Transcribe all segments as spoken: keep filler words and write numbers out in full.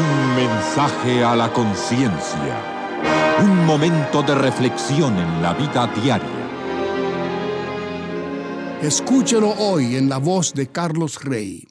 Un mensaje a la conciencia. Un momento de reflexión en la vida diaria. Escúchelo hoy en la voz de Carlos Rey.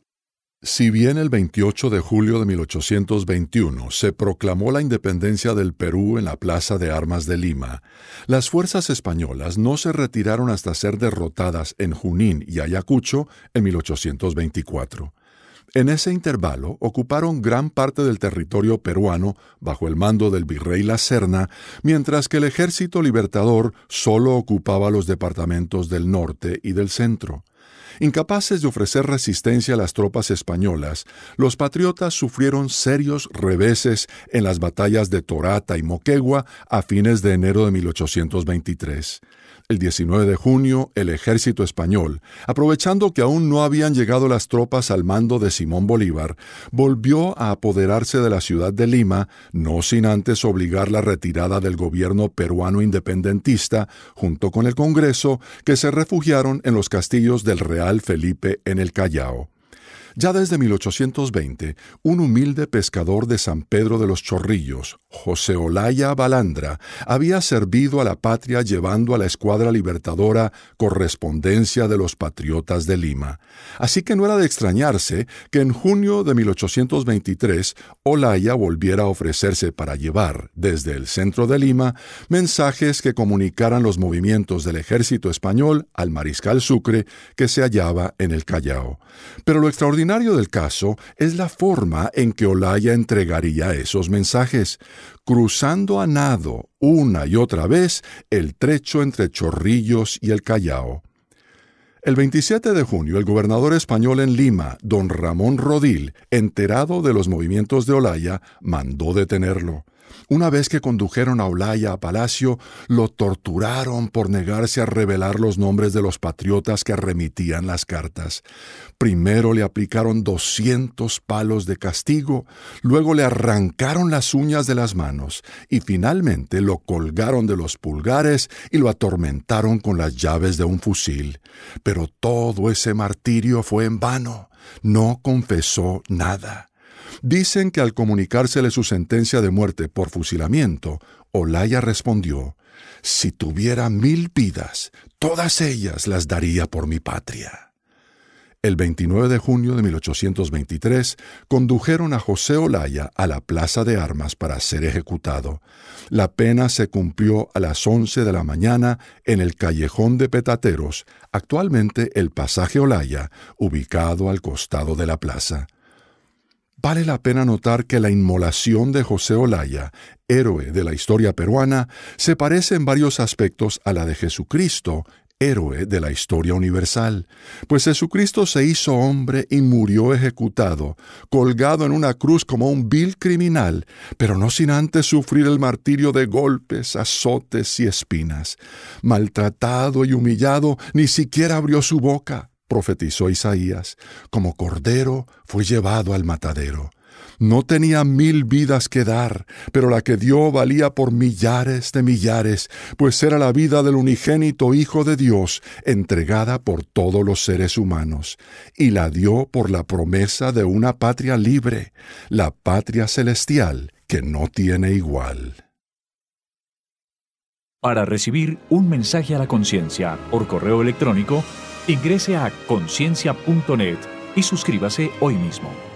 Si bien el veintiocho de julio de mil ochocientos veintiuno se proclamó la independencia del Perú en la Plaza de Armas de Lima, las fuerzas españolas no se retiraron hasta ser derrotadas en Junín y Ayacucho en mil ochocientos veinticuatro. En ese intervalo ocuparon gran parte del territorio peruano bajo el mando del virrey La Serna, mientras que el Ejército Libertador solo ocupaba los departamentos del norte y del centro. Incapaces de ofrecer resistencia a las tropas españolas, los patriotas sufrieron serios reveses en las batallas de Torata y Moquegua a fines de enero de mil ochocientos veintitrés. El diecinueve de junio, el ejército español, aprovechando que aún no habían llegado las tropas al mando de Simón Bolívar, volvió a apoderarse de la ciudad de Lima, no sin antes obligar la retirada del gobierno peruano independentista, junto con el Congreso, que se refugiaron en los castillos del Real Felipe en el Callao. Ya desde mil ochocientos veinte, un humilde pescador de San Pedro de los Chorrillos, José Olaya Balandra, había servido a la patria llevando a la escuadra libertadora correspondencia de los patriotas de Lima. Así que no era de extrañarse que en junio de mil ochocientos veintitrés Olaya volviera a ofrecerse para llevar, desde el centro de Lima, mensajes que comunicaran los movimientos del ejército español al mariscal Sucre, que se hallaba en el Callao. Pero lo extraordinario Lo extraordinario del caso es la forma en que Olaya entregaría esos mensajes, cruzando a nado una y otra vez el trecho entre Chorrillos y el Callao. El veintisiete de junio, el gobernador español en Lima, don Ramón Rodil, enterado de los movimientos de Olaya, mandó detenerlo. Una vez que condujeron a Olaya a palacio, lo torturaron por negarse a revelar los nombres de los patriotas que remitían las cartas. Primero le aplicaron doscientos palos de castigo, luego le arrancaron las uñas de las manos y finalmente lo colgaron de los pulgares y lo atormentaron con las llaves de un fusil. Pero todo ese martirio fue en vano. No confesó nada. Dicen que al comunicársele su sentencia de muerte por fusilamiento, Olaya respondió: «Si tuviera mil vidas, todas ellas las daría por mi patria». El veintinueve de junio de mil ochocientos veintitrés, condujeron a José Olaya a la Plaza de Armas para ser ejecutado. La pena se cumplió a las once de la mañana en el Callejón de Petateros, actualmente el Pasaje Olaya, ubicado al costado de la plaza. Vale la pena notar que la inmolación de José Olaya, héroe de la historia peruana, se parece en varios aspectos a la de Jesucristo, héroe de la historia universal, pues Jesucristo se hizo hombre y murió ejecutado, colgado en una cruz como un vil criminal, pero no sin antes sufrir el martirio de golpes, azotes y espinas. Maltratado y humillado, ni siquiera abrió su boca. Profetizó Isaías, como cordero fue llevado al matadero. No tenía mil vidas que dar, pero la que dio valía por millares de millares, pues era la vida del unigénito Hijo de Dios, entregada por todos los seres humanos, y la dio por la promesa de una patria libre, la patria celestial que no tiene igual. Para recibir un mensaje a la conciencia por correo electrónico, ingrese a conciencia punto net y suscríbase hoy mismo.